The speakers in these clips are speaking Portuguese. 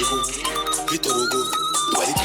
Vitor Hugo, do RP.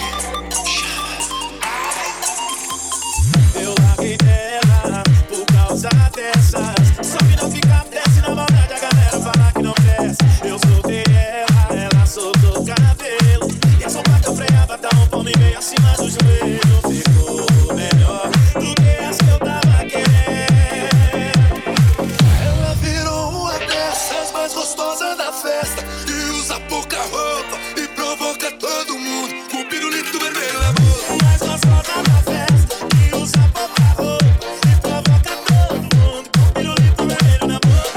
Eu larguei dela por causa dessas. Só que não fica desce na maldade, a galera fala que não desce. Eu soltei ela soltou o cabelo. E a sombra que eu freava tá um palmo e meio acima do joelho. Ficou melhor do que as que eu tava querendo. Ela virou uma dessas mais gostosas da festa, que usa pouca roupa e provoca todo mundo com o pirulito vermelho na boca. Mais gostosa da festa, que usa pouca roupa e provoca todo mundo com o pirulito vermelho na boca.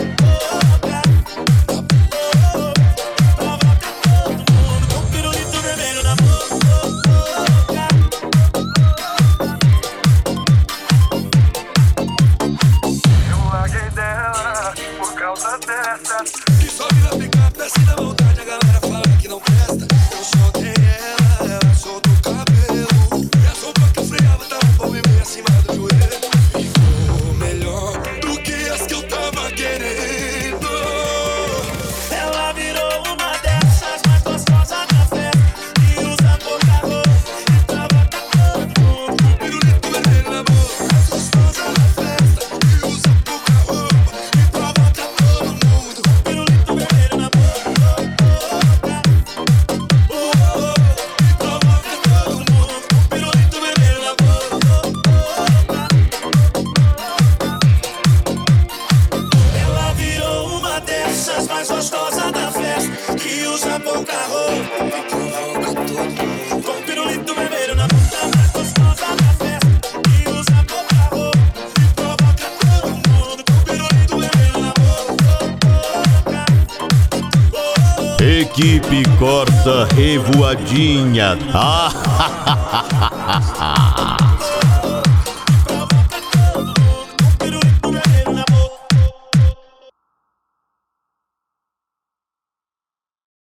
Provoca todo mundo com o pirulito vermelho na boca. Eu larguei dela por causa dessas, que sobe na picape, desce na vontade, a galera fala que não presta. Eu soltei ela soltou o cabelo. E a sombra que eu freava tava um palmo e meio acima do joelho. Ficou melhor do que as que eu tava querendo. Ela virou uma dessas mais gostosas da festa, que usa pouca roupa e provoca todo mundo. Pirulito vermelho na boca, mais gostosa da festa, que usa pouca roupa e provoca todo mundo. Pirulito vermelho na boca. E provoca todo mundo. Pirulito vermelho na boca. Ela virou uma dessas mais gostosas da festa, que usa pouca roupa E provoca todo mundo. com pirulito vermelho na boca. Mais gostosa da festa, que usa pouca roupa e provoca todo mundo com pirulito vermelho na boca. Equipe Corsa Revoadinha.